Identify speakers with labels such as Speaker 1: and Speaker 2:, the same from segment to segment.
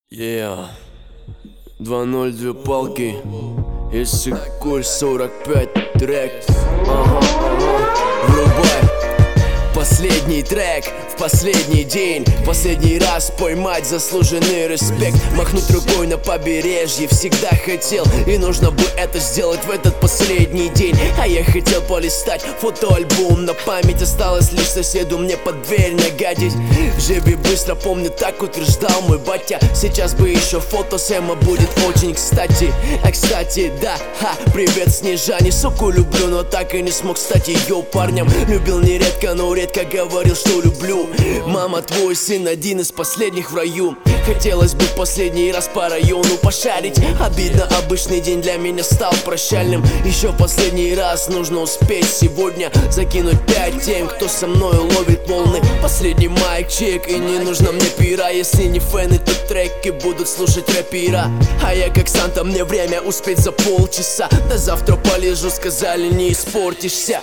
Speaker 1: Yeah. 2-0, две палки. Если коль 45 трек. Врубай. Последний трек в последний день. Последний раз поймать заслуженный респект. Махнуть рукой на побережье всегда хотел, и нужно бы это сделать в этот последний день. А я хотел полистать фотоальбом. На память осталось лишь соседу мне под дверь нагадить. Живи быстро, помню, так утверждал мой батя. Сейчас бы еще фото Сэма будет очень кстати. А кстати, да, привет Снежане. Суку люблю, но так и не смог стать ее парнем. Любил нередко, но редко говорил, что люблю. Мама, твой сын один из последних в раю. Хотелось бы в последний раз по району пошарить. Обидно, обычный день для меня стал прощальным. Еще последний раз нужно успеть сегодня закинуть 5 тем, кто со мной ловит волны. Последний майк-чек, и не нужно мне пира. Если не фэны, то треки будут слушать рэпера. А я как Санта, мне время успеть за полчаса. До завтра полежу, сказали, не испортишься.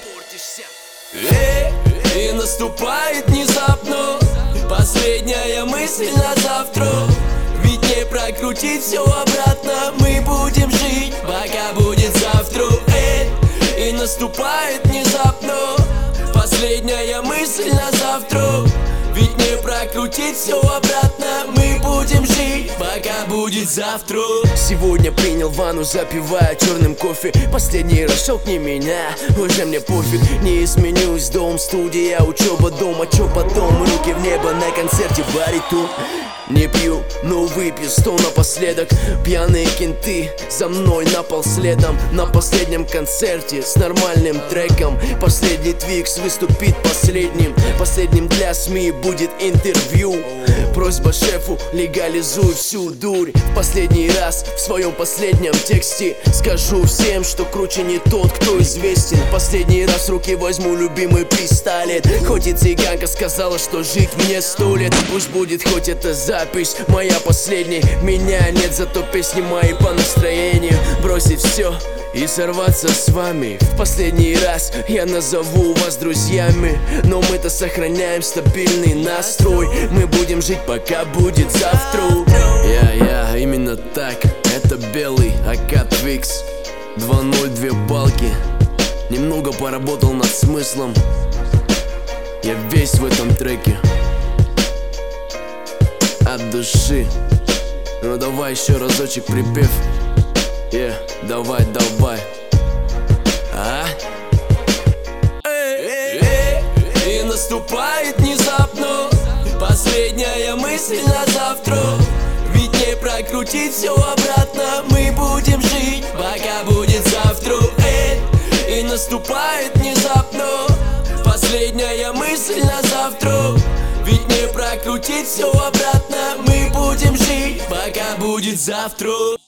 Speaker 1: И наступает внезапно последняя мысль на завтра. Ведь не прокрутить все обратно. Мы будем жить, пока будет завтра. И наступает внезапно последняя мысль на завтра. Ведь не прокрутить все обратно. Мы будем жить, пока будет завтра. Сегодня принял ванну, запивая черным кофе. Последний раз щелкни меня, уже мне пофиг. Не изменюсь, дом, студия, учеба дома. Чё потом, руки в небо на концерте баритон. Не пью, но выпью 100 напоследок. Пьяные кенты за мной на пол следом. На последнем концерте с нормальным треком. Последний Твикс выступит последним. Последним для СМИ будет интервью. Просьба шефу, легализуй всю дурь. В последний раз в своем последнем тексте скажу всем, что круче не тот, кто известен. Последний раз в руки возьму любимый пистолет. Хоть и цыганка сказала, что жить мне 100 лет. Пусть будет хоть это запись моя последняя. Меня нет, зато песни мои по настроению. Бросить все и сорваться с вами. В последний раз я назову вас друзьями. Но мы-то сохраняем стабильный настрой. Мы будем жить, пока будет завтра. Я, именно так. Это белый АК Твикс. 2-0, две палки. Немного поработал над смыслом. Я весь в этом треке. От души. Ну давай еще разочек припев. Давай. И наступает внезапно последняя мысль на завтра. Ведь не прокрутить все обратно. Мы будем жить, пока будет завтра. И наступает внезапно последняя мысль на завтра. Ведь не прокрутить все обратно. Мы будем жить, пока будет завтра.